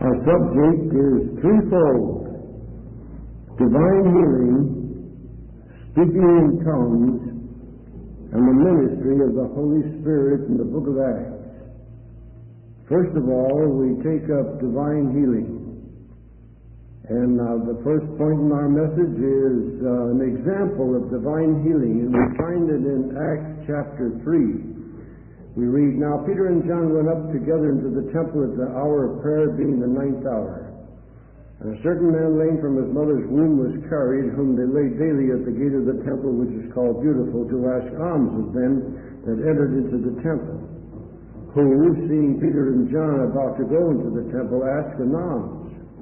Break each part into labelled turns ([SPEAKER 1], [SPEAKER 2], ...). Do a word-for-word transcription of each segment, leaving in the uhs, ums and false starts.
[SPEAKER 1] Our subject is threefold: divine healing, speaking in tongues, and the ministry of the Holy Spirit in the book of Acts. First of all, we take up divine healing. And uh, the first point in our message is uh, an example of divine healing, and we find it in Acts chapter three. We read, "Now Peter and John went up together into the temple at the hour of prayer, being the ninth hour. And a certain man lame from his mother's womb was carried, whom they laid daily at the gate of the temple, which is called Beautiful, to ask alms of them that entered into the temple. Who, seeing Peter and John about to go into the temple, asked an alms.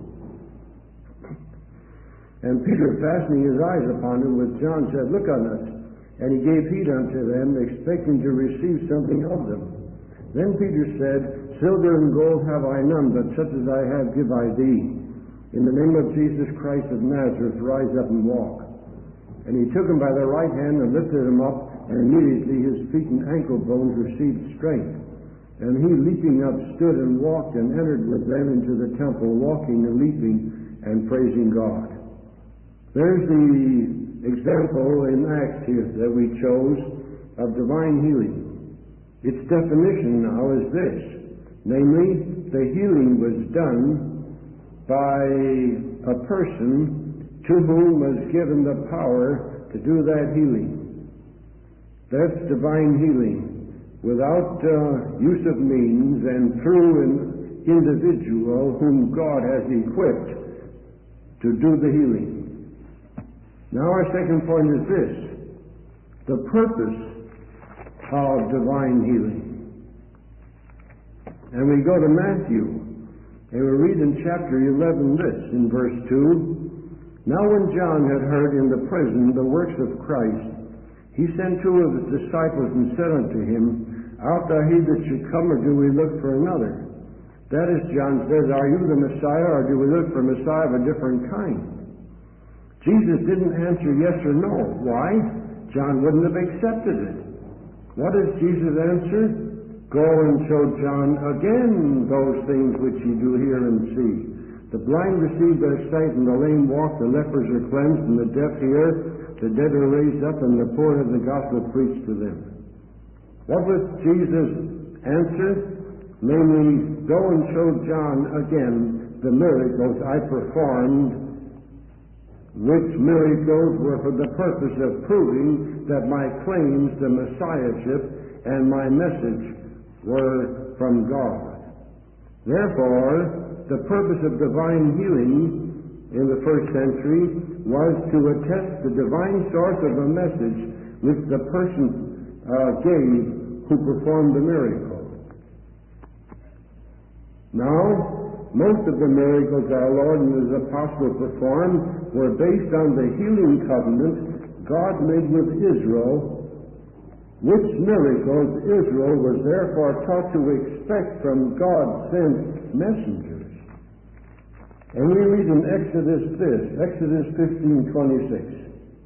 [SPEAKER 1] And Peter, fastening his eyes upon him with John, said, Look on us. And he gave heed unto them, expecting to receive something of them. Then Peter said, Silver and gold have I none, but such as I have give I thee. In the name of Jesus Christ of Nazareth, rise up and walk. And he took him by the right hand and lifted him up, and immediately his feet and ankle bones received strength. And he, leaping up, stood and walked and entered with them into the temple, walking and leaping and praising God." There's the example in Acts here that we chose of divine healing. Its definition now is this, namely, the healing was done by a person to whom was given the power to do that healing. That's divine healing, without uh, use of means and through an individual whom God has equipped to do the healing. Now our second point is this: the purpose of divine healing. And we go to Matthew, and we read in chapter eleven this, in verse two, "Now when John had heard in the prison the works of Christ, he sent two of his disciples and said unto him, Art thou he that should come, or do we look for another? That is, John says, Are you the Messiah, or do we look for a Messiah of a different kind? Jesus didn't answer yes or no. Why? John wouldn't have accepted it. What does Jesus answer? Go and show John again those things which ye do hear and see. The blind receive their sight, and the lame walk, the lepers are cleansed, and the deaf hear, the dead are raised up, and the poor have the gospel preached to them." What was Jesus' answer? Namely, go and show John again the miracles I performed, which miracles were for the purpose of proving that my claims to messiahship and my message were from God. Therefore, the purpose of divine healing in the first century was to attest the divine source of a message which the person uh, gave who performed the miracle. Now, most of the miracles our Lord and His apostles performed were based on the healing covenant God made with Israel, which miracles Israel was therefore taught to expect from God-sent messengers. And we read in Exodus this, Exodus fifteen twenty-six.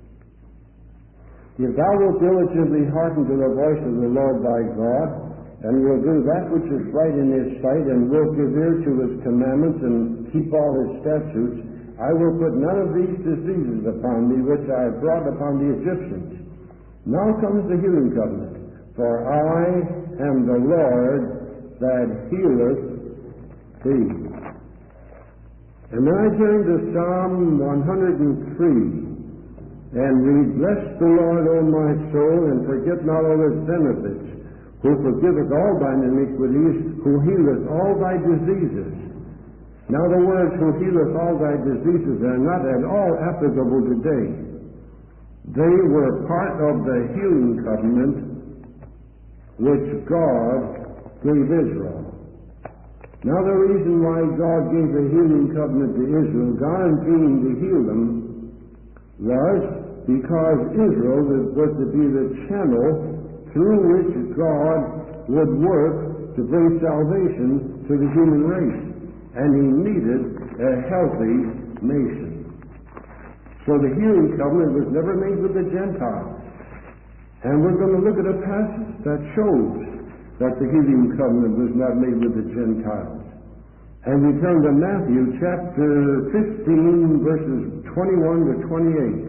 [SPEAKER 1] "If thou wilt diligently hearken to the voice of the Lord thy God, and will do that which is right in his sight, and will give ear to his commandments, and keep all his statutes, I will put none of these diseases upon thee, which I have brought upon the Egyptians. Now comes the healing covenant. For I am the Lord that healeth thee." And then I turn to Psalm one hundred three, and read, "Bless the Lord, O my soul, and forget not all his benefits, who forgiveth all thine iniquities, who healeth all thy diseases." Now the words "who healeth all thy diseases" are not at all applicable today. They were part of the healing covenant which God gave Israel. Now the reason why God gave the healing covenant to Israel, guaranteeing to heal them, was because Israel was to be the channel through which God would work to bring salvation to the human race. And He needed a healthy nation. So the healing covenant was never made with the Gentiles. And we're going to look at a passage that shows that the healing covenant was not made with the Gentiles. And we turn to Matthew chapter fifteen, verses twenty-one to twenty-eight.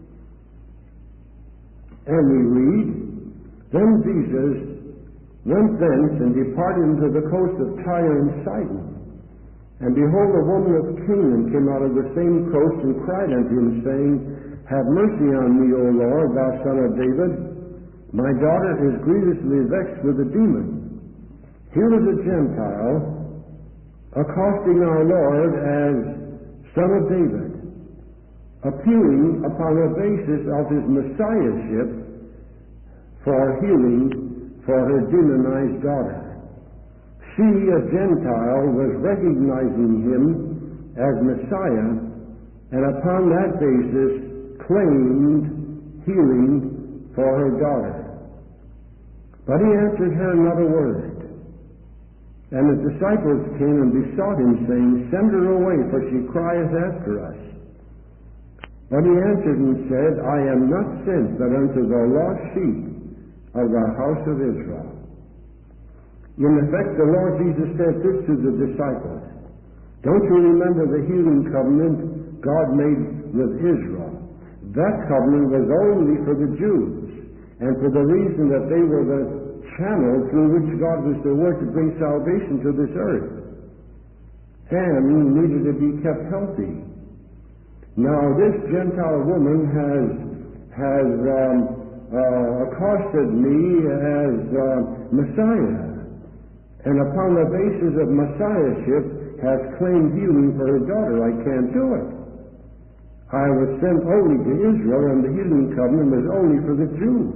[SPEAKER 1] And we read, Then Jesus went thence and departed into the coast of Tyre and Sidon. And behold, a woman of Canaan came out of the same coast and cried unto him, saying, Have mercy on me, O Lord, thou son of David. My daughter is grievously vexed with a demon. Here was a Gentile accosting our Lord as Son of David, appealing upon the basis of his messiahship for healing for her demonized daughter. She, a Gentile, was recognizing him as Messiah, and upon that basis claimed healing for her daughter. But he answered her not a word. And the disciples came and besought him, saying, Send her away, for she crieth after us. But he answered and said, I am not sent but unto the lost sheep of the house of Israel. In effect, the Lord Jesus said this to the disciples. Don't you remember the healing covenant God made with Israel? That covenant was only for the Jews, and for the reason that they were the channel through which God was to work to bring salvation to this earth, and needed to be kept healthy. Now, this Gentile woman has has um, uh, accosted me as uh, Messiah, and upon the basis of Messiahship has claimed healing for her daughter. I can't do it. I was sent only to Israel, and the healing covenant was only for the Jews.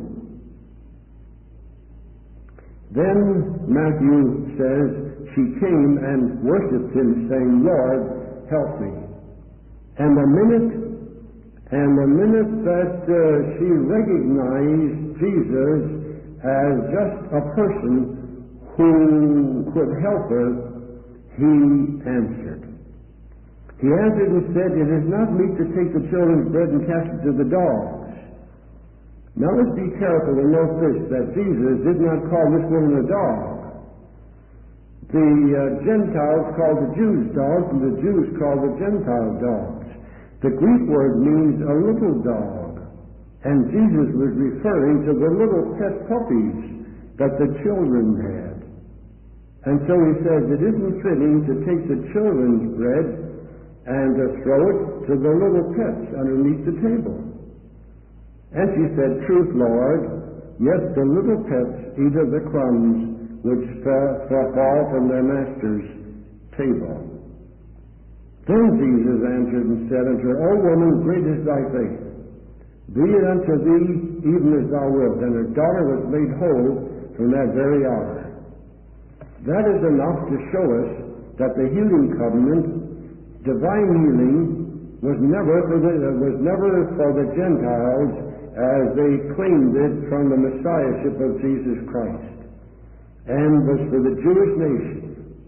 [SPEAKER 1] Then Matthew says, she came and worshipped him, saying, Lord, help me. And the minute, and the minute that uh, she recognized Jesus as just a person who could help her, he answered. He answered and said, It is not meet to take the children's bread and cast it to the dogs. Now let's be careful to note this, that Jesus did not call this woman a dog. The uh, Gentiles called the Jews dogs, and the Jews called the Gentile dogs. The Greek word means a little dog, and Jesus was referring to the little pet puppies that the children had. And so he says, it isn't fitting to take the children's bread and to throw it to the little pets underneath the table. And she said, Truth, Lord, yet the little pets eat of the crumbs which fall from their master's table. Then Jesus answered and said unto her, O woman, great is thy faith. Be it unto thee even as thou wilt. And her daughter was made whole from that very hour. That is enough to show us that the healing covenant, divine healing, was never for the, was never for the Gentiles as they claimed it from the Messiahship of Jesus Christ, and was for the Jewish nation.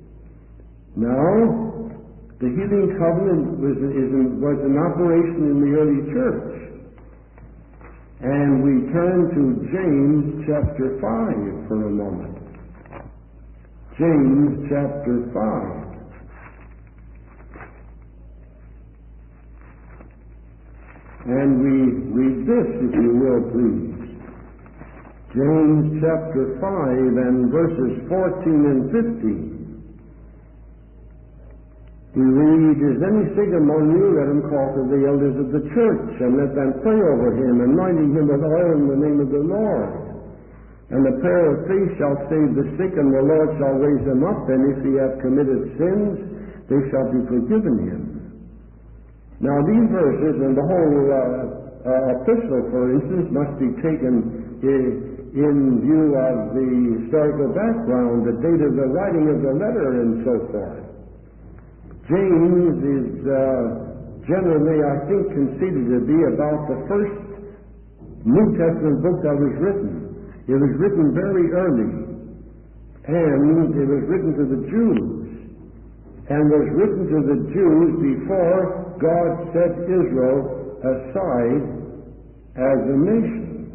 [SPEAKER 1] Now, the healing covenant was, is in, was in operation in the early church. And we turn to James chapter five for a moment. James chapter five. And we read this, if you will, please. James chapter five and verses fourteen and fifteen. We read, Is any sick among you? Let him call for the elders of the church, and let them pray over him, anointing him with oil in the name of the Lord. And the prayer of faith shall save the sick, and the Lord shall raise him up, and if he have committed sins, they shall be forgiven him. Now these verses and the whole uh, uh, epistle, for instance, must be taken in, in view of the historical background, the date of the writing of the letter, and so forth. James is uh, generally, I think, considered to be about the first New Testament book that was written. It was written very early, and it was written to the Jews, and was written to the Jews before God set Israel aside as a nation.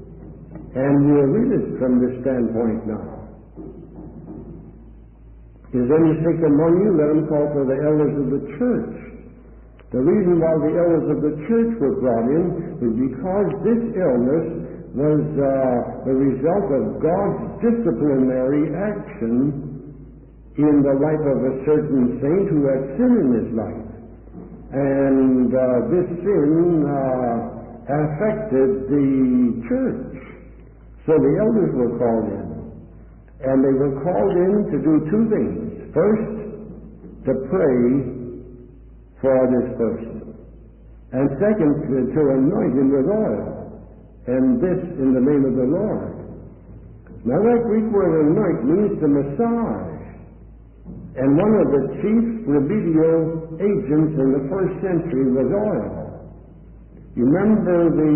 [SPEAKER 1] And we'll read it from this standpoint now. Is any sick among you? Let him call for the elders of the church. The reason why the elders of the church were brought in is because this illness was uh, the result of God's disciplinary action in the life of a certain saint who had sin in his life. And uh, this sin uh, affected the church. So the elders were called in. And they were called in to do two things. First, to pray for this person. And second, to, to anoint him with oil. And this in the name of the Lord. Now that Greek word anoint means to massage. And one of the chief remedial agents in the first century was oil. You remember the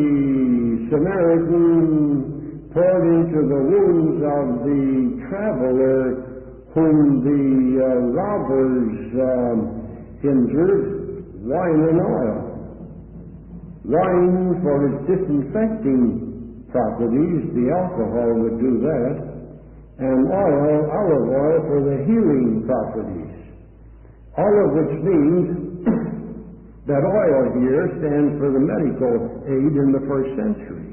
[SPEAKER 1] Samaritan poured into the wounds of the traveler whom the uh, robbers um, injured, wine and oil. Wine for its disinfecting properties, the alcohol would do that, and oil, olive oil, for the healing properties. All of which means that oil here stands for the medical aid in the first century.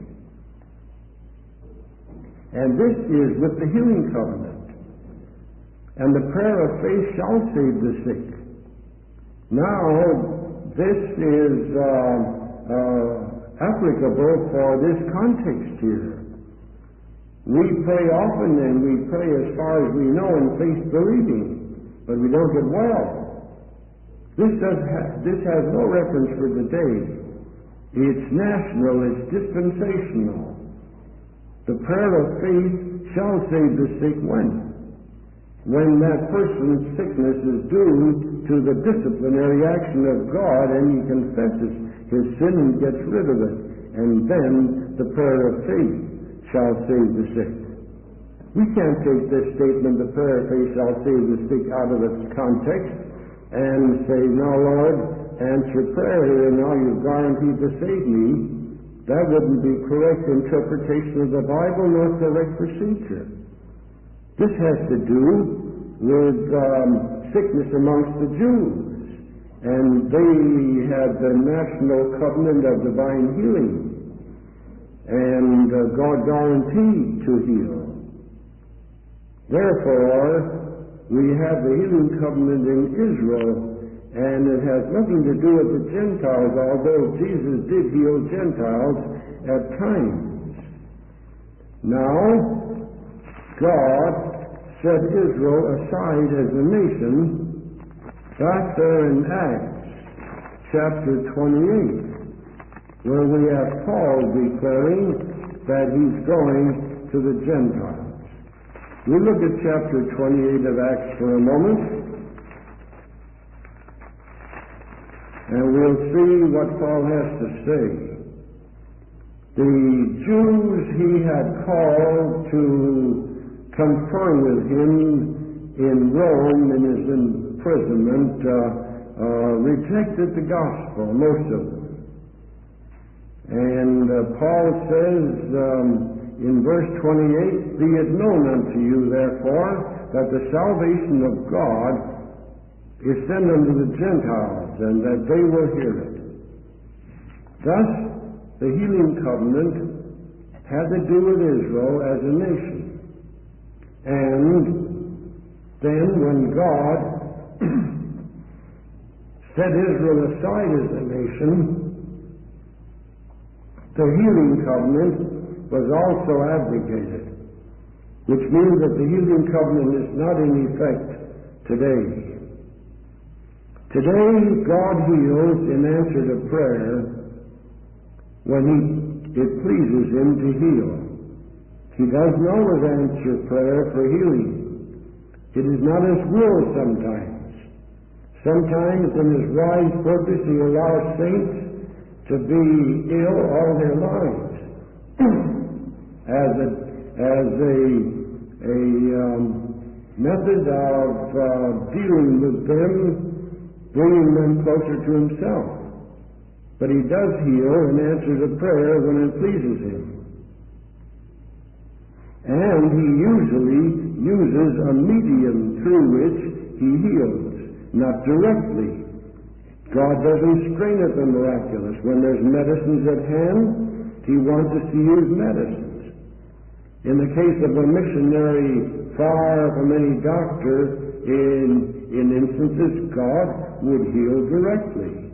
[SPEAKER 1] And this is with the healing covenant. And the prayer of faith shall save the sick. Now, this is uh, uh, applicable for this context here. We pray often and we pray as far as we know in faith believing, but we don't get well. This, does ha- this has no reference for today. It's national, it's dispensational. The prayer of faith shall save the sick when? When that person's sickness is due to the disciplinary action of God and he confesses his sin and gets rid of it. And then the prayer of faith shall save the sick. We can't take this statement, the prayer of faith shall save the sick, out of its context and say, no, Lord, answer prayer here and now you've guaranteed to save me. That wouldn't be correct interpretation of the Bible nor correct procedure. This has to do with um, sickness amongst the Jews. And they had the national covenant of divine healing. And uh, God guaranteed to heal. Therefore, we have the healing covenant in Israel, and it has nothing to do with the Gentiles, although Jesus did heal Gentiles at times. Now, God set Israel aside as a nation. That's there in Acts chapter twenty-eight, where we have Paul declaring that he's going to the Gentiles. We look at chapter twenty-eight of Acts for a moment, and we'll see what Paul has to say. The Jews he had called to confer with him in Rome in his imprisonment uh, uh, rejected the gospel, most of them. And uh, Paul says um, in verse twenty-eight, be it known unto you, therefore, that the salvation of God is sent unto the Gentiles, and that they will hear it. Thus, the healing covenant had to do with Israel as a nation. And then when God set Israel aside as a nation, the healing covenant was also abrogated, which means that the healing covenant is not in effect today. Today, God heals in answer to prayer when he, it pleases him to heal. He doesn't always answer prayer for healing. It is not his will sometimes. Sometimes in his wise purpose he allows saints to be ill all their lives as a, as a, a um, method of uh, dealing with them, bringing them closer to himself. But he does heal and answers a prayer when it pleases him. And he usually uses a medium through which He heals, not directly. God doesn't strain at the miraculous. When there's medicines at hand, He wants us to use medicines. In the case of a missionary far from any doctor, in, in instances, God would heal directly.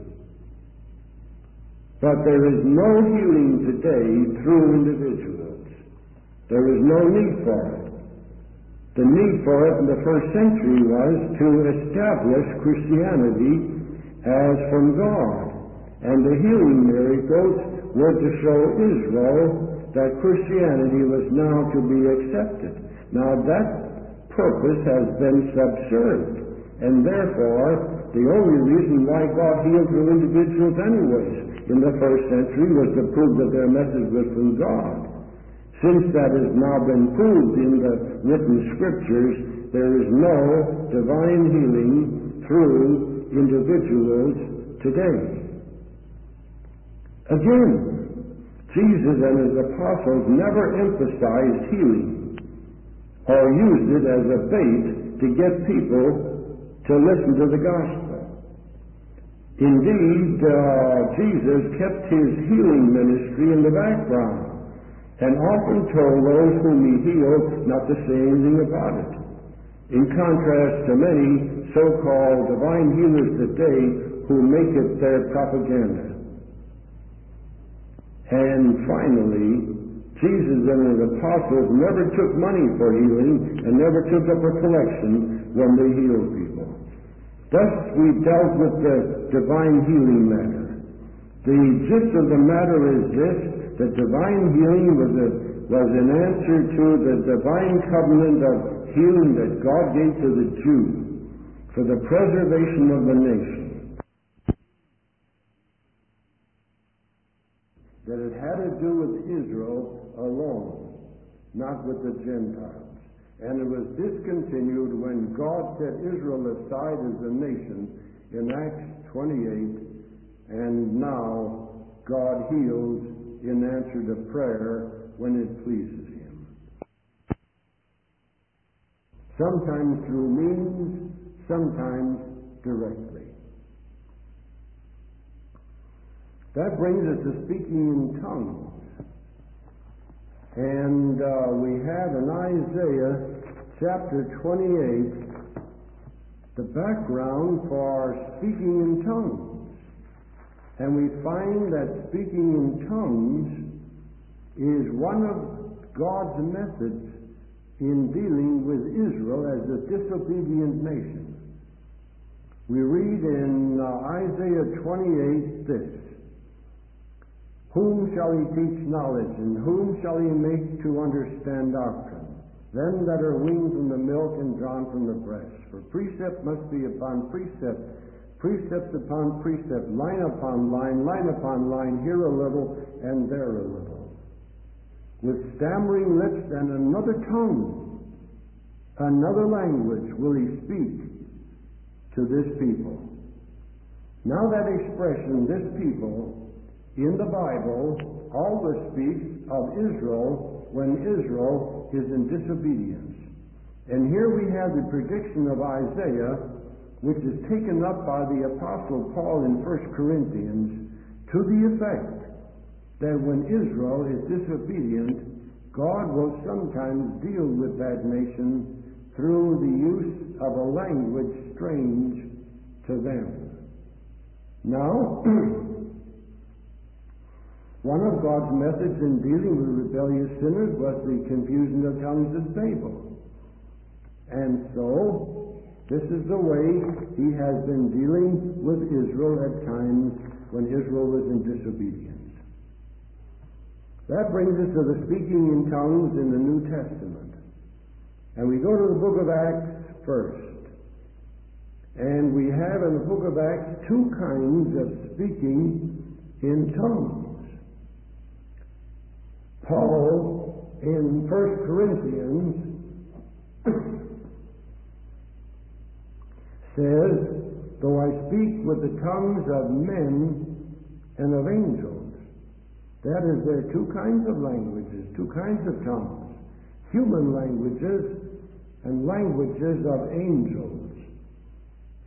[SPEAKER 1] But there is no healing today through individuals. There is no need for it. The need for it in the first century was to establish Christianity as from God. And the healing miracles were to show Israel that Christianity was now to be accepted. Now that purpose has been subserved, and therefore the only reason why God healed through individuals anyways in the first century was to prove that their message was from God. Since that has now been proved in the written scriptures, there is no divine healing through individuals today. Again, Jesus and His apostles never emphasized healing or used it as a bait to get people to listen to the gospel. Indeed, uh, Jesus kept His healing ministry in the background and often told those whom He healed not to say anything about it. In contrast to many so-called divine healers today who make it their propaganda. And finally, Jesus and His apostles never took money for healing and never took up a collection when they healed people. Thus, we dealt with the divine healing matter. The gist of the matter is this: that divine healing was, a, was an answer to the divine covenant of healing that God gave to the Jews for the preservation of the nation. That it had to do with Israel alone, not with the Gentiles. And it was discontinued when God set Israel aside as a nation in Acts twenty-eight, and now God heals in answer to prayer when it pleases Him. Sometimes through means, sometimes directly. That brings us to speaking in tongues. And uh, we have in Isaiah chapter twenty-eight the background for speaking in tongues. And we find that speaking in tongues is one of God's methods in dealing with Israel as a disobedient nation. We read in uh, Isaiah twenty-eight this: "Whom shall He teach knowledge, and whom shall He make to understand doctrine? Them that are weaned from the milk and drawn from the breast. For precept must be upon precept, precept upon precept, line upon line, line upon line, here a little and there a little. With stammering lips and another tongue, another language will He speak to this people." Now that expression, this people, in the Bible always speaks of Israel when Israel is in disobedience. And here we have the prediction of Isaiah, which is taken up by the Apostle Paul in First Corinthians, to the effect that when Israel is disobedient, God will sometimes deal with that nation through the use of a language strange to them. Now, one of God's methods in dealing with rebellious sinners was the confusion of tongues at Babel. And so, this is the way He has been dealing with Israel at times when Israel was in disobedience. That brings us to the speaking in tongues in the New Testament. And we go to the book of Acts first. And we have in the book of Acts two kinds of speaking in tongues. Paul, in First Corinthians, says, "Though I speak with the tongues of men and of angels." That is, there are two kinds of languages, two kinds of tongues. Human languages and languages of angels.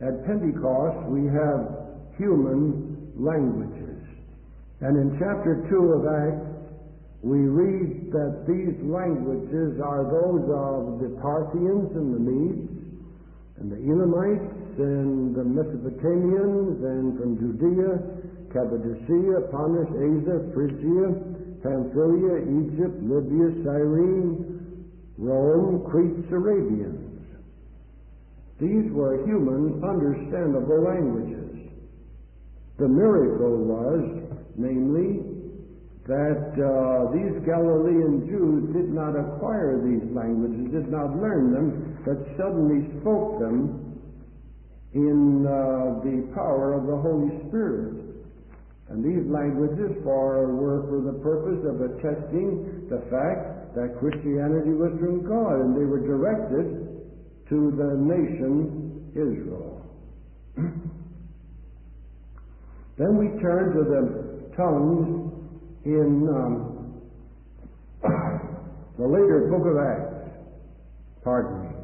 [SPEAKER 1] at Pentecost we have human languages. And in chapter two of Acts, we read that these languages are those of the Parthians and the Medes and the Elamites and the Mesopotamians and from Judea, Cappadocia, Pontus, Asia, Phrygia, Pamphylia, Egypt, Libya, Cyrene, Rome, Crete, Arabians. These were human, understandable languages. The miracle was, namely, that uh, these Galilean Jews did not acquire these languages, did not learn them, but suddenly spoke them in uh, the power of the Holy Spirit. And these languages for, were for the purpose of attesting the fact that Christianity was from God, and they were directed to the nation Israel. Then we turn to the tongues in um, the later book of Acts, pardon me.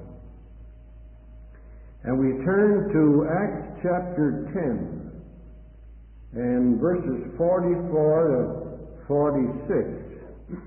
[SPEAKER 1] And we turn to Acts chapter ten and verses forty-four to forty-six.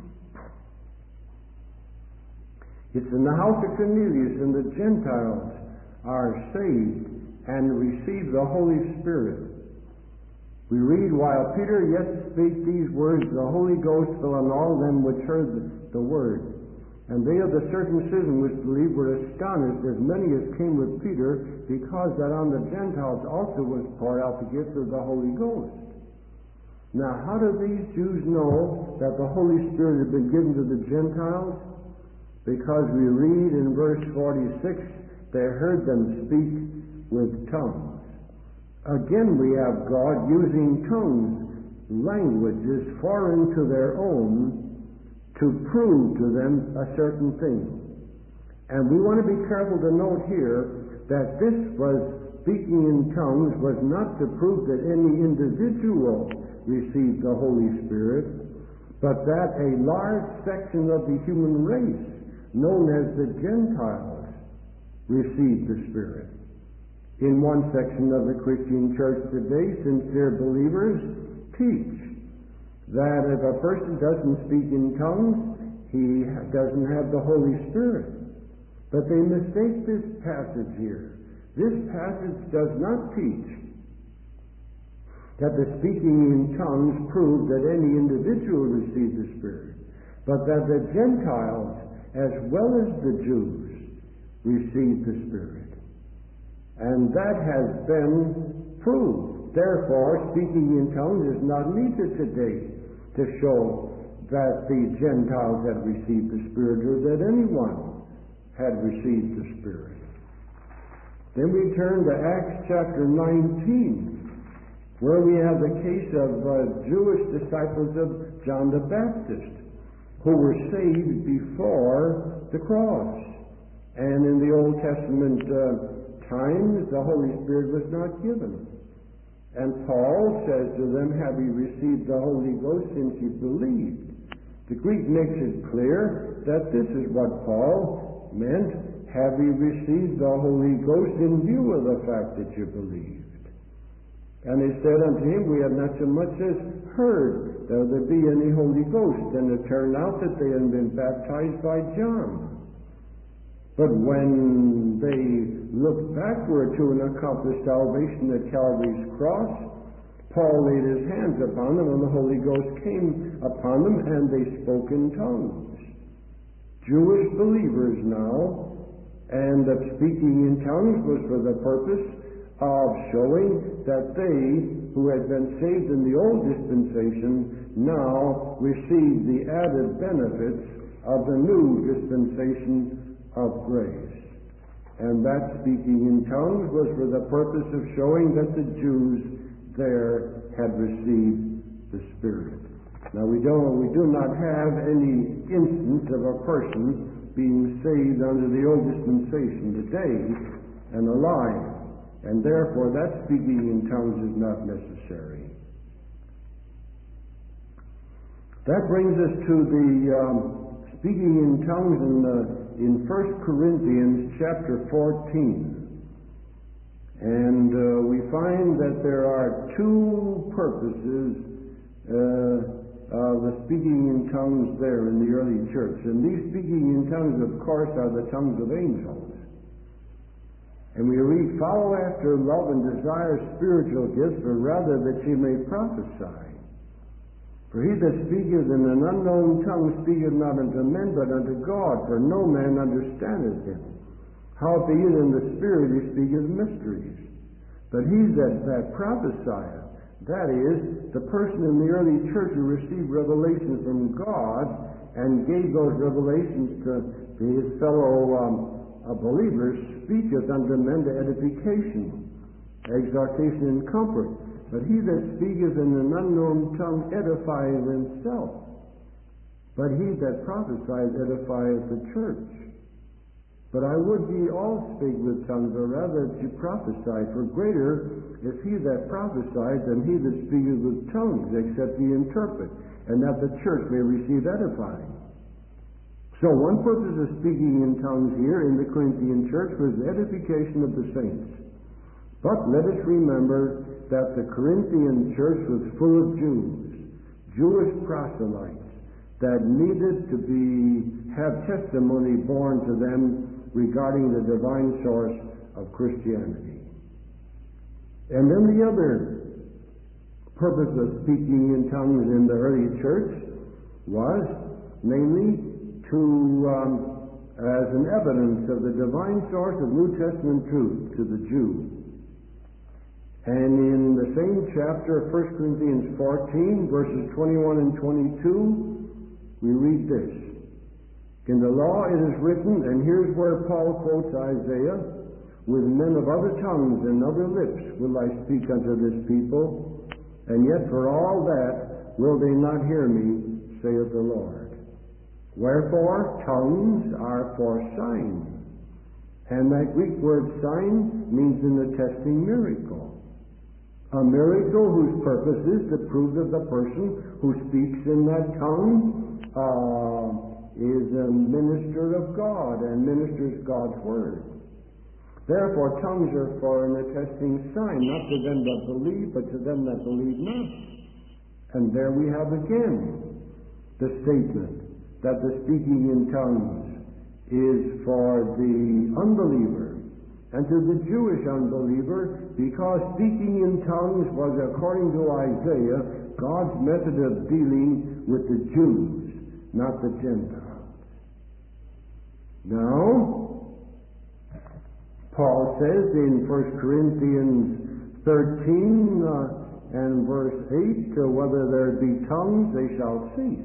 [SPEAKER 1] It's in the house of Cornelius, and the Gentiles are saved and receive the Holy Spirit. We read, while Peter yet spake these words, the Holy Ghost fell on all them which heard the, the word. And they of the circumcision which believed were astonished, as many as came with Peter, because that on the Gentiles also was poured out the gift of the Holy Ghost. Now, how do these Jews know that the Holy Spirit had been given to the Gentiles? Because we read in verse forty-six, they heard them speak with tongues. Again, we have God using tongues, languages foreign to their own, to prove to them a certain thing. And we want to be careful to note here that this was speaking in tongues was not to prove that any individual received the Holy Spirit, but that a large section of the human race, known as the Gentiles, received the Spirit. In one section of the Christian church today, sincere believers teach that if a person doesn't speak in tongues, he doesn't have the Holy Spirit. But they mistake this passage here. This passage does not teach that the speaking in tongues proved that any individual received the Spirit, but that the Gentiles, as well as the Jews, received the Spirit. And that has been proved. Therefore, speaking in tongues is not needed today to show that the Gentiles had received the Spirit or that anyone had received the Spirit. Then we turn to Acts chapter nineteen, where we have the case of uh, Jewish disciples of John the Baptist, who were saved before the cross. And in the Old Testament uh, times, the Holy Spirit was not given. And Paul says to them, have you received the Holy Ghost since you believed? The Greek makes it clear that this is what Paul meant, have you received the Holy Ghost in view of the fact that you believed? And they said unto him, we have not so much as heard that there be any Holy Ghost. And it turned out that they had been baptized by John. But when they looked backward to an accomplished salvation at Calvary's cross, Paul laid his hands upon them, and the Holy Ghost came upon them, and they spoke in tongues. Jewish believers now, and that speaking in tongues was for the purpose of showing that they, who had been saved in the old dispensation, now received the added benefits of the new dispensation of grace. And that speaking in tongues was for the purpose of showing that the Jews there had received the Spirit. Now we don't, we do not have any instance of a person being saved under the old dispensation today and alive, and therefore that speaking in tongues is not necessary. That brings us to the um, speaking in tongues in the in First Corinthians chapter fourteen. And uh, we find that there are two purposes uh, of the speaking in tongues there in the early church. And these speaking in tongues, of course, are the tongues of angels. And we read, follow after love and desire spiritual gifts, but rather that ye may prophesy. For he that speaketh in an unknown tongue speaketh not unto men, but unto God, for no man understandeth him. Howbeit in the Spirit he speaketh mysteries. But he that, that prophesieth, that is, the person in the early church who received revelation from God and gave those revelations to his fellow um, uh, believers, speaketh unto men to edification, exhortation, and comfort. But he that speaketh in an unknown tongue edifieth himself. But he that prophesieth edifieth the church. But I would ye all speak with tongues, or rather that ye prophesy, for greater is he that prophesies than he that speaketh with tongues, except ye interpret, and that the church may receive edifying. So one purpose of speaking in tongues here in the Corinthian church was the edification of the saints. But let us remember that the Corinthian church was full of Jews, Jewish proselytes, that needed to be have testimony borne to them regarding the divine source of Christianity. And then the other purpose of speaking in tongues in the early church was, namely, to um, as an evidence of the divine source of New Testament truth to the Jew. And in the same chapter, First Corinthians fourteen, verses twenty-one and twenty-two, we read this. In the law it is written, and here's where Paul quotes Isaiah, with men of other tongues and other lips will I speak unto this people, and yet for all that will they not hear me, saith the Lord. Wherefore tongues are for signs, and that Greek word sign means an attesting miracle. A miracle whose purpose is to prove that the person who speaks in that tongue uh, is a minister of God and ministers God's word. Therefore, tongues are for an attesting sign, not to them that believe, but to them that believe not. And there we have again the statement that the speaking in tongues is for the unbeliever and to the Jewish unbeliever, because speaking in tongues was, according to Isaiah, God's method of dealing with the Jews, not the Gentiles. Now, Paul says in First Corinthians thirteen uh, and verse eight, uh, whether there be tongues, they shall cease.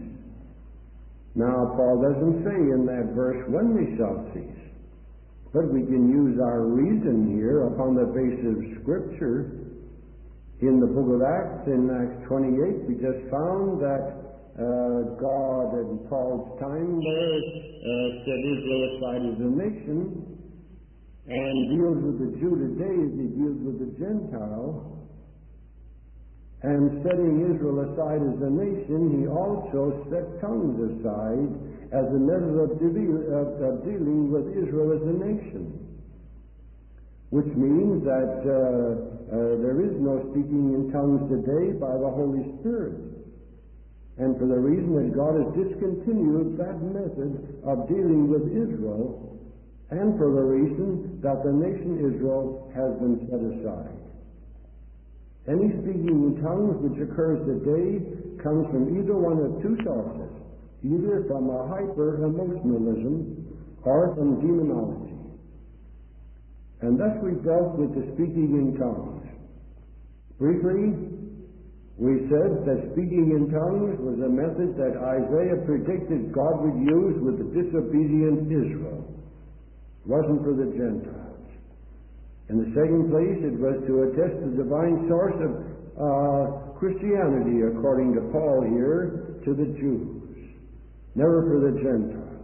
[SPEAKER 1] Now, Paul doesn't say in that verse when they shall cease, but we can use our reason here upon the basis of Scripture. In the book of Acts, in Acts twenty-eight, we just found that Uh, God in Paul's time there uh, set Israel aside as a nation and deals with the Jew today as he deals with the Gentile. And setting Israel aside as a nation, he also set tongues aside as a method of, de- of, of dealing with Israel as a nation. Which means that uh, uh, there is no speaking in tongues today by the Holy Spirit. And for the reason that God has discontinued that method of dealing with Israel, and for the reason that the nation Israel has been set aside. Any speaking in tongues which occurs today comes from either one of two sources, either from a hyper-emotionalism or from demonology. And thus we dealt with the speaking in tongues. Briefly, we said that speaking in tongues was a method that Isaiah predicted God would use with the disobedient Israel. It wasn't for the Gentiles. In the second place, it was to attest the divine source of uh, Christianity, according to Paul here, to the Jews, never for the Gentiles.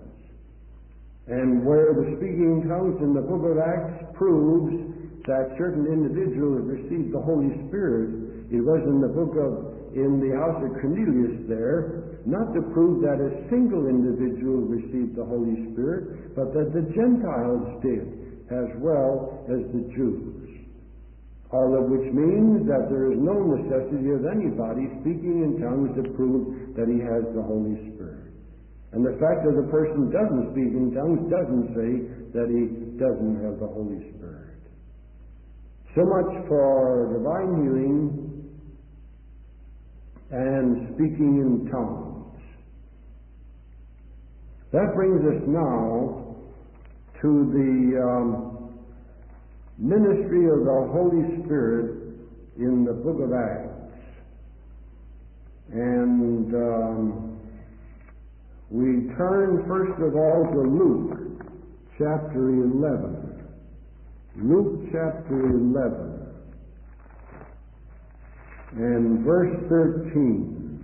[SPEAKER 1] And where the speaking in tongues in the book of Acts proves that certain individuals received the Holy Spirit, it was in the book of, in the house of Cornelius there, not to prove that a single individual received the Holy Spirit, but that the Gentiles did, as well as the Jews. all of which means that there is no necessity of anybody speaking in tongues to prove that he has the Holy Spirit. And the fact that the person doesn't speak in tongues doesn't say that he doesn't have the Holy Spirit. So much for divine healing and speaking in tongues. That brings us now to the um, ministry of the Holy Spirit in the book of Acts. And um, we turn first of all to Luke chapter eleven. Luke chapter eleven and verse thirteen,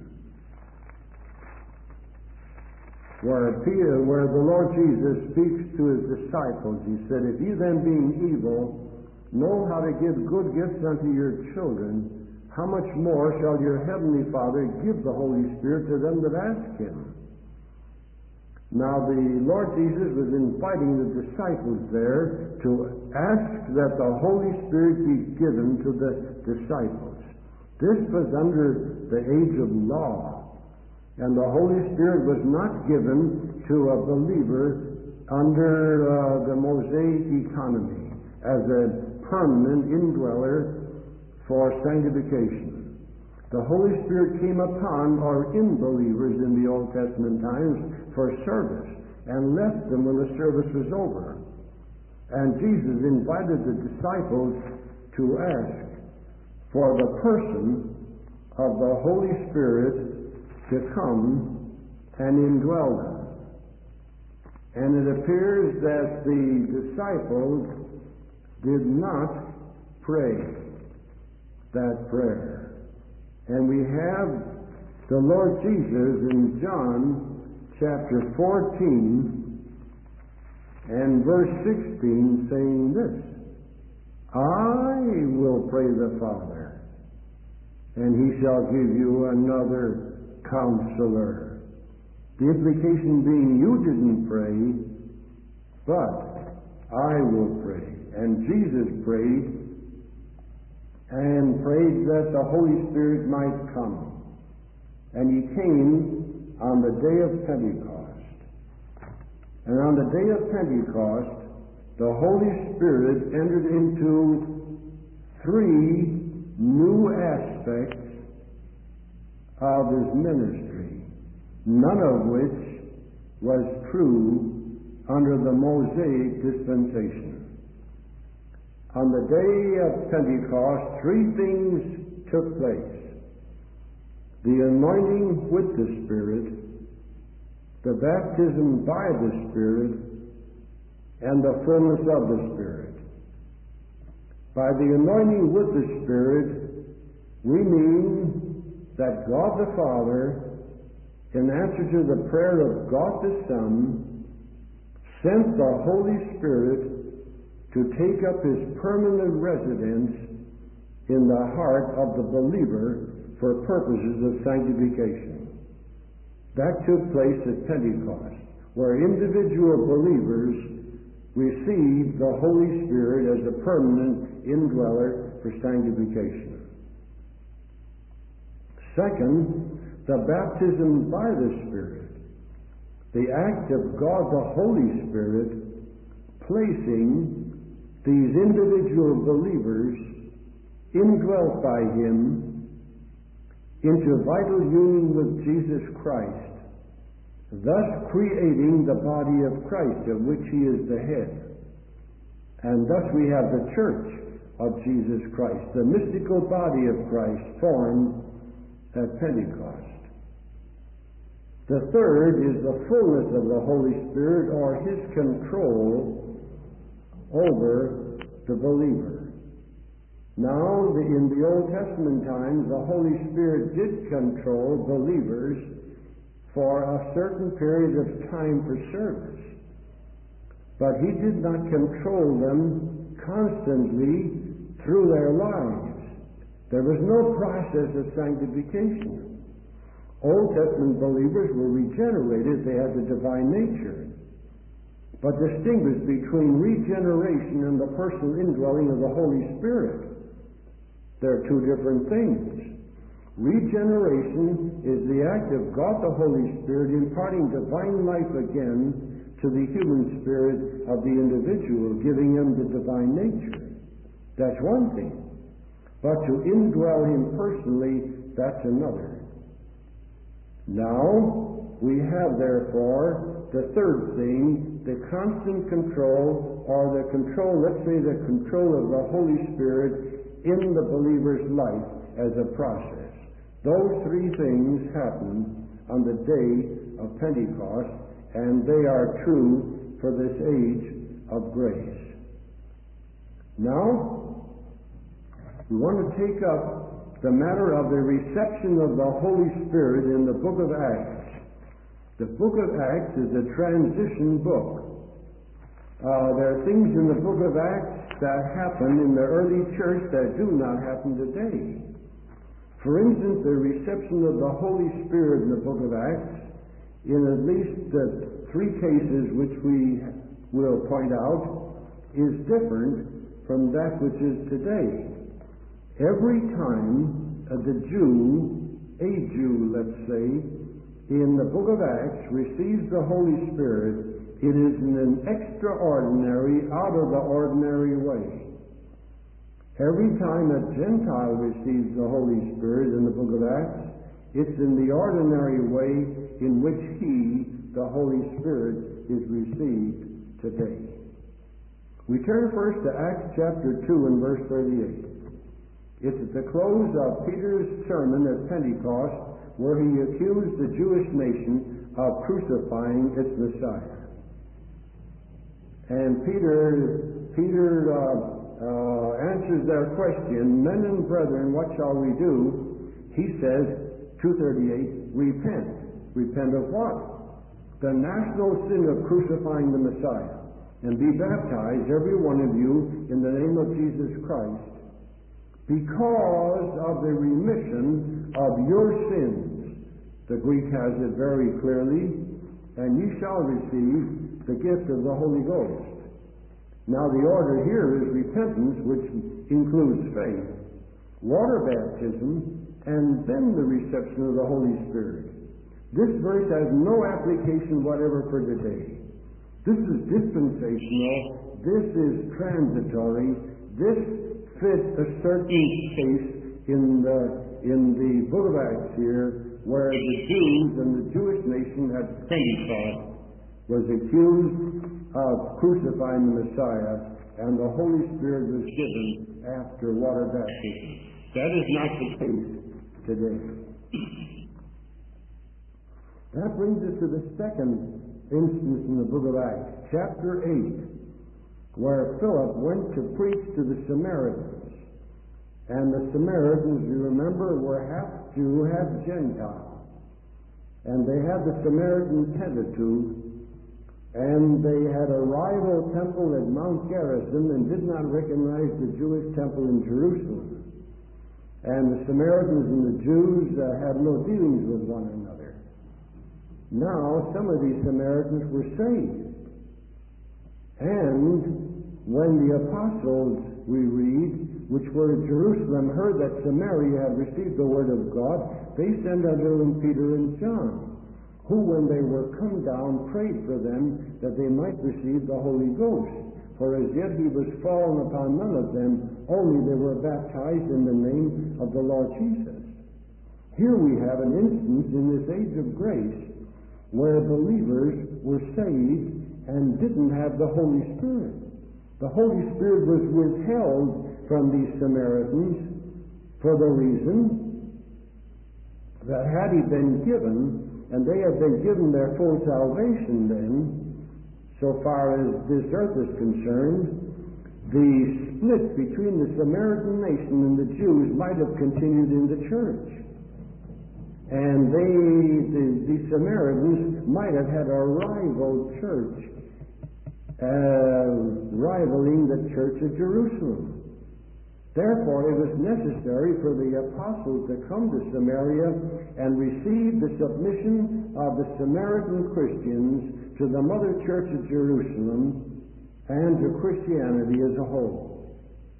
[SPEAKER 1] where, Peter, where the Lord Jesus speaks to his disciples. He said, "If you then, being evil, know how to give good gifts unto your children, how much more shall your heavenly Father give the Holy Spirit to them that ask him?" Now the Lord Jesus was inviting the disciples there to ask that the Holy Spirit be given to the disciples. This was under the age of law, and the Holy Spirit was not given to a believer under uh, the Mosaic economy as a permanent indweller for sanctification. The Holy Spirit came upon our unbelievers in the Old Testament times for service and left them when the service was over. And Jesus invited the disciples to ask for the person of the Holy Spirit to come and indwell them. And it appears that the disciples did not pray that prayer. And we have the Lord Jesus in John chapter fourteen and verse sixteen saying this, "I will pray the Father, and he shall give you another counselor." The implication being, you didn't pray, but I will pray. And Jesus prayed and prayed that the Holy Spirit might come. And he came on the day of Pentecost. And on the day of Pentecost, the Holy Spirit entered into three new aspects of his ministry, none of which was true under the Mosaic dispensation. On the day of Pentecost, three things took place: the anointing with the Spirit, the baptism by the Spirit, and the fullness of the Spirit. By the anointing with the Spirit, we mean that God the Father, in answer to the prayer of God the Son, sent the Holy Spirit to take up his permanent residence in the heart of the believer for purposes of sanctification. That took place at Pentecost, where individual believers received the Holy Spirit as a permanent indweller for sanctification. Second, the baptism by the Spirit, the act of God the Holy Spirit placing these individual believers indwelt by him into vital union with Jesus Christ, thus creating the body of Christ, of which he is the head. And thus we have the church of Jesus Christ, the mystical body of Christ formed at Pentecost. The third is the fullness of the Holy Spirit, or his control over the believer. Now, the, in the Old Testament times, the Holy Spirit did control believers for a certain period of time for service. But he did not control them constantly through their lives. There was no process of sanctification. Old Testament believers were regenerated. They had the divine nature. But distinguished between regeneration and the personal indwelling of the Holy Spirit. They're two different things. Regeneration is the act of God the Holy Spirit imparting divine life again to the human spirit of the individual, giving him the divine nature. That's one thing. But to indwell him personally, that's another. Now, we have therefore the third thing, the constant control, or the control, let's say the control of the Holy Spirit in the believer's life as a process. Those three things happen on the day of Pentecost, and they are true for this age of grace. Now, we want to take up the matter of the reception of the Holy Spirit in the book of Acts. The book of Acts is a transition book. Uh, there are things in the book of Acts that happened in the early church that do not happen today. For instance, the reception of the Holy Spirit in the book of Acts, in at least the three cases which we will point out, is different from that which is today. Every time uh, the Jew, a Jew, let's say, in the book of Acts receives the Holy Spirit, it is in an extraordinary, out of the ordinary way. Every time a Gentile receives the Holy Spirit in the book of Acts, it's in the ordinary way in which he, the Holy Spirit, is received today. We turn first to Acts chapter two and verse thirty-eight. It's at the close of Peter's sermon at Pentecost where he accused the Jewish nation of crucifying its Messiah. And Peter, Peter uh, uh, answers their question, "Men and brethren, what shall we do?" He says, two thirty-eight, repent. Repent of what? The national sin of crucifying the Messiah. And be baptized, every one of you, in the name of Jesus Christ, because of the remission of your sins. The Greek has it very clearly, and ye shall receive the gift of the Holy Ghost. Now the order here is repentance, which includes faith, water baptism, and then the reception of the Holy Spirit. This verse has no application whatever for today. This is dispensational. This is transitory. This fits a certain case in the, in the book of Acts here, where the Jews and the Jewish nation at Pentecost was accused of crucifying the Messiah, and the Holy Spirit was given after water baptism. That is not the case today. That brings us to the second instance in the book of Acts, chapter eight, where Philip went to preach to the Samaritans. And the Samaritans, you remember, were half Jew, half Gentile. And they had the Samaritan Pentateuch, and they had a rival temple at Mount Gerizim and did not recognize the Jewish temple in Jerusalem. And the Samaritans and the Jews uh, had no dealings with one another. Now, some of these Samaritans were saved. And when the apostles, we read, which were in Jerusalem, heard that Samaria had received the word of God, they sent unto them Peter and John, who, when they were come down, prayed for them that they might receive the Holy Ghost. For as yet he was fallen upon none of them, only they were baptized in the name of the Lord Jesus. Here we have an instance in this age of grace where believers were saved and didn't have the Holy Spirit. The Holy Spirit was withheld from these Samaritans for the reason that had he been given, and they had been given their full salvation then, so far as this earth is concerned, the split between the Samaritan nation and the Jews might have continued in the church. And they, the, the Samaritans might have had a rival church, uh, rivaling the church of Jerusalem. Therefore, it was necessary for the apostles to come to Samaria and receive the submission of the Samaritan Christians to the mother church of Jerusalem and to Christianity as a whole.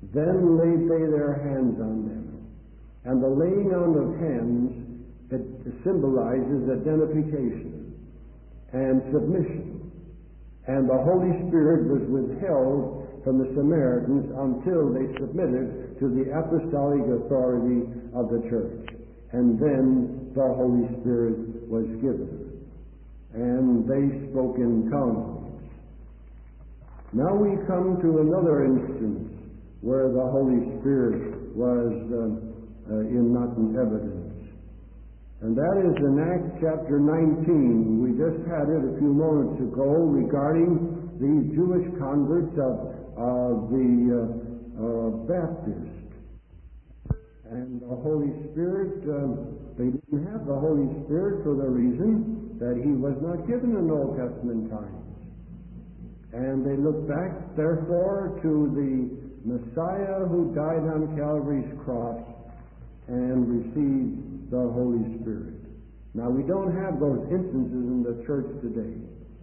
[SPEAKER 1] Then laid they their hands on them. And the laying on of hands, it symbolizes identification and submission. And the Holy Spirit was withheld from the Samaritans until they submitted to the apostolic authority of the church. And then the Holy Spirit was given. And they spoke in tongues. Now we come to another instance where the Holy Spirit was uh, uh, in not in evidence. And that is in Acts chapter nineteen. We just had it a few moments ago regarding the Jewish converts of, of the uh, uh, Baptists. And the Holy Spirit, um, they didn't have the Holy Spirit for the reason that he was not given in Old Testament times. And they looked back, therefore, to the Messiah who died on Calvary's cross and received the Holy Spirit. Now, we don't have those instances in the church today.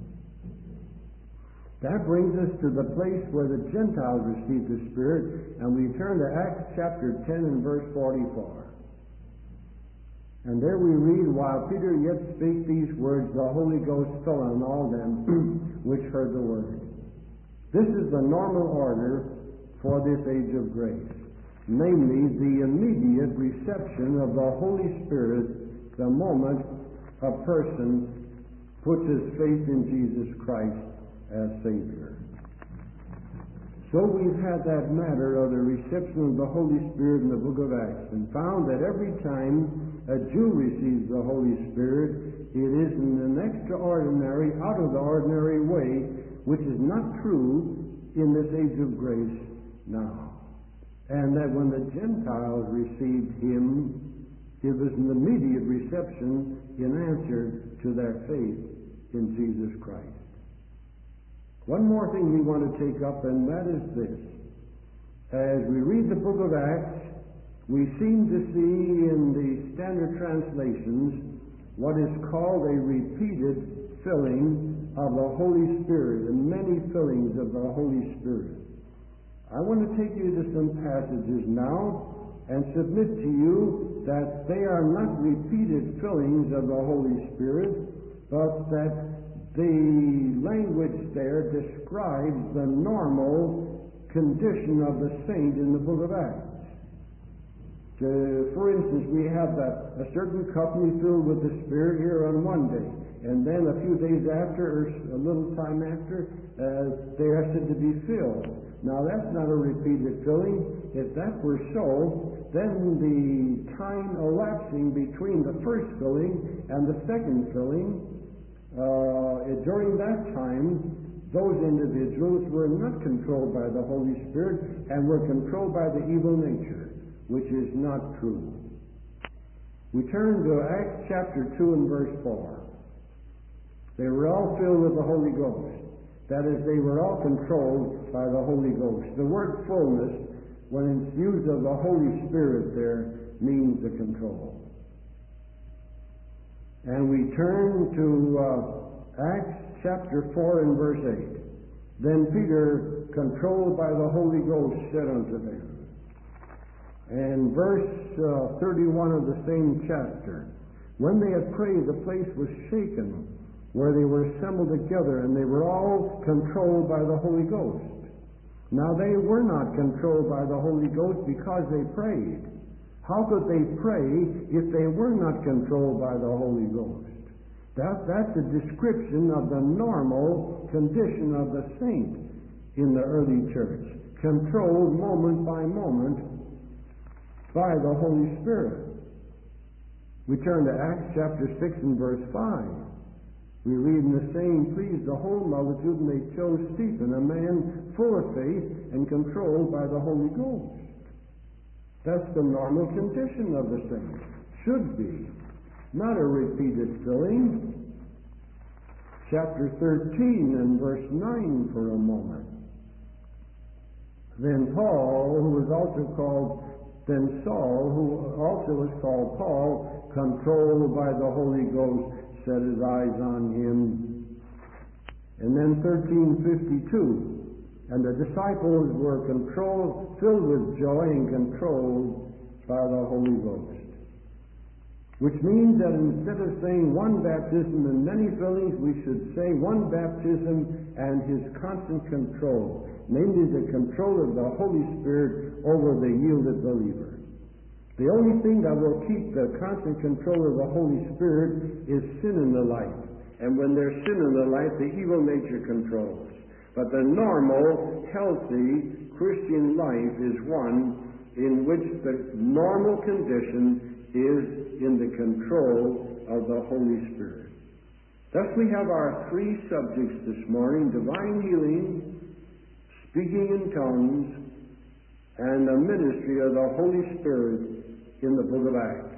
[SPEAKER 1] That brings us to the place where the Gentiles received the Spirit, and we turn to Acts chapter ten and verse forty-four. And there we read, while Peter yet spake these words, the Holy Ghost fell on all them which heard the word. This is the normal order for this age of grace, namely the immediate reception of the Holy Spirit the moment a person puts his faith in Jesus Christ as Savior. So we've had that matter of the reception of the Holy Spirit in the book of Acts, and found that every time a Jew receives the Holy Spirit, it is in an extraordinary, out of the ordinary way, which is not true in this age of grace now. And that when the Gentiles received him, it was an immediate reception in answer to their faith in Jesus Christ. One more thing we want to take up, and that is this. As we read the book of Acts, we seem to see in the standard translations what is called a repeated filling of the Holy Spirit, and many fillings of the Holy Spirit. I want to take you to some passages now and submit to you that they are not repeated fillings of the Holy Spirit, but that the language there describes the normal condition of the saint in the book of Acts. Uh, for instance, we have that a certain company filled with the Spirit here on one day, and then a few days after, or a little time after, uh, they are said to be filled. Now, that's not a repeated filling. If that were so, then the time elapsing between the first filling and the second filling, uh, during that time, those individuals were not controlled by the Holy Spirit and were controlled by the evil nature, which is not true. We turn to Acts chapter two and verse four. They were all filled with the Holy Ghost. That is, they were all controlled by the Holy Ghost. The word fullness, when it's used of the Holy Spirit there, means the control. And we turn to uh, Acts chapter four and verse eight. Then Peter, controlled by the Holy Ghost, said unto them. And verse uh, thirty-one of the same chapter. When they had prayed, the place was shaken, where they were assembled together, and they were all controlled by the Holy Ghost. Now they were not controlled by the Holy Ghost because they prayed. How could they pray if they were not controlled by the Holy Ghost? That, that's a description of the normal condition of the saint in the early church, controlled moment by moment by the Holy Spirit. We turn to Acts chapter six and verse five. We read, in the saying pleased the whole multitude, and they chose Stephen, a man full of faith and controlled by the Holy Ghost. That's the normal condition of the saint. Should be. Not a repeated filling. Chapter thirteen and verse nine for a moment. Then Paul, who was also called, then Saul, who also was called Paul, controlled by the Holy Ghost, set his eyes on him. And then thirteen fifty-two, And the disciples were controlled, filled with joy and controlled by the Holy Ghost. Which means that instead of saying one baptism and many fillings, we should say one baptism and his constant control, namely the control of the Holy Spirit over the yielded believer. The only thing that will keep the constant control of the Holy Spirit is sin in the life. And when there's sin in the life, the evil nature controls. But the normal, healthy Christian life is one in which the normal condition is in the control of the Holy Spirit. Thus we have our three subjects this morning: divine healing, speaking in tongues, and the ministry of the Holy Spirit in the book of Acts.